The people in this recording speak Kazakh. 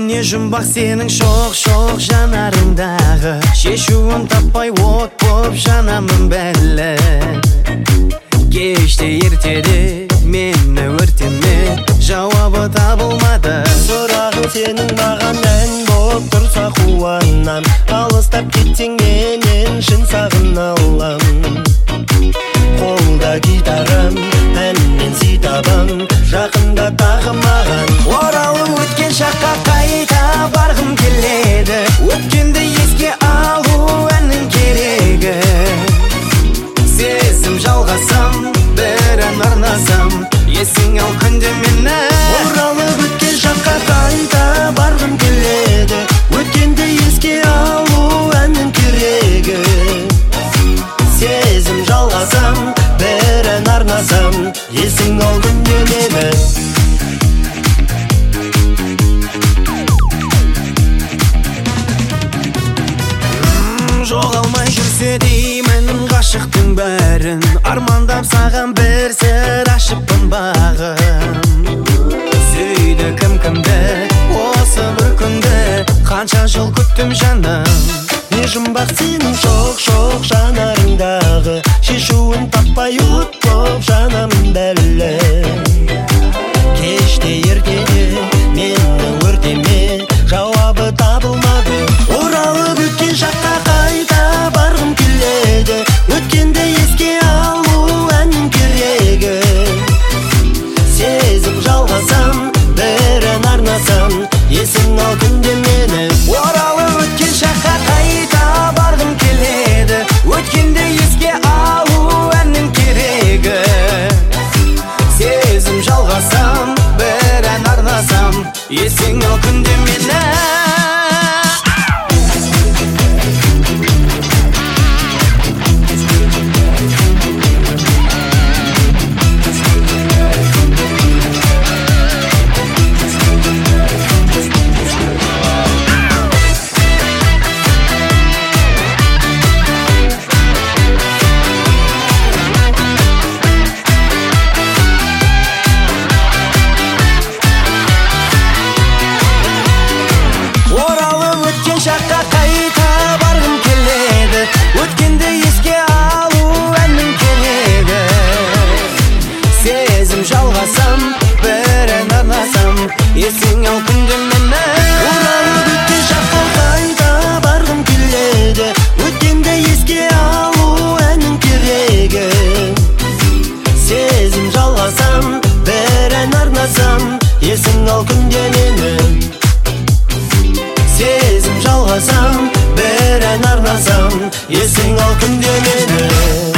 Не жұмбақ сенің шоқ жанарыңдағы, шешуін таппай от боп жанамын бәлі. Кеште ертеде мені өртеме, жауабы табылмады. Сұрағың сенің маған ән боп тұрса қуанам, алыстап кетсең менен шын сағыналам. Қолда гитарам, әнмен сый табам, жақында тағы маған. Оралып өткен шаққа қайта барғым келеді, өткенді еске алу әннің керегі. Сезім жалғасам, бір ән арнасам, есің ал күнде мені. Оралып өткен шаққа қайта барғым келеді, өткенді еске алу әннің керегі. Сезім жалғасам, бір ән арнасам, есің ал күнде мені. Жоғалмай жүрсе деймін ғашықтың бәрін, армандап саған бір сыр ашыппын бағым. Сүйді кім-кімді осы бір күнді, қанша жыл күттім жаным. Не жұмбақ сенің шоқ жанарыңдағы, шешуін таппай от боп жанамын бәлі. Кеште ертеде мені өртеме, жауабы табылмады. Оралып өткен шаққа қайта барғым келеді, өткенді еске алу әннің керегі. Сезім жалғасам, бір ән арнасам, есің ал күнде мені. Оралып өткен шаққа қайта барғым келеді, өткенді еске алу әннің керегі. Сезім жалғасам, бір ән арнасам, есің ал күнде мені. Шаққа қайта барғым келеді, өткенді еске алу әннің керегі. Сезім жалғасам, бір ән арнасам, есің ал күнде мені. Оралып өткен шаққа қайта барғым келеді, өткенді еске алу әннің керегі. Сезім жалғасам, бір ән арнасам, есің ал күнде мені. Сезім жалғасам, бір ән арнасам, есің ал күнде мені.